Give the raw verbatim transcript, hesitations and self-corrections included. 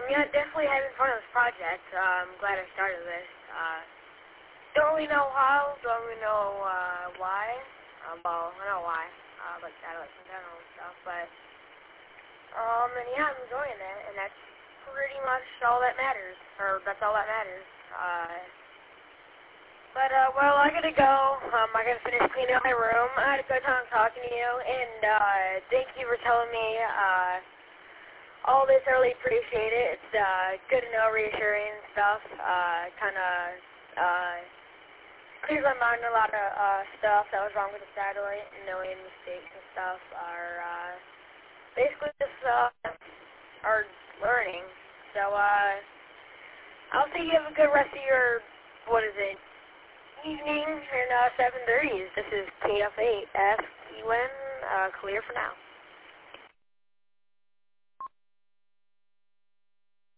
yeah, definitely having fun with this project. Uh, I'm glad I started this. Uh, don't really know how, don't really know uh, why. Um, well, I know why, uh, like satellites in general and stuff, but, um, and yeah, I'm enjoying it, and that's pretty much all that matters, or that's all that matters. Uh, but, uh, well, I gotta go. Um, I gotta finish cleaning up my room. I had a good time talking to you, and, uh, thank you for telling me, uh, all this. I really appreciate it. It's, uh, good to know, reassuring and stuff. Uh, kinda, uh, clears my mind a lot of, uh, stuff that was wrong with the satellite, and knowing mistakes and stuff are, uh, basically just, uh, are learning. So, uh, I'll see you have a good rest of your, what is it, evening, and, uh, seven thirty. This is K F eight F U N, uh, clear for now.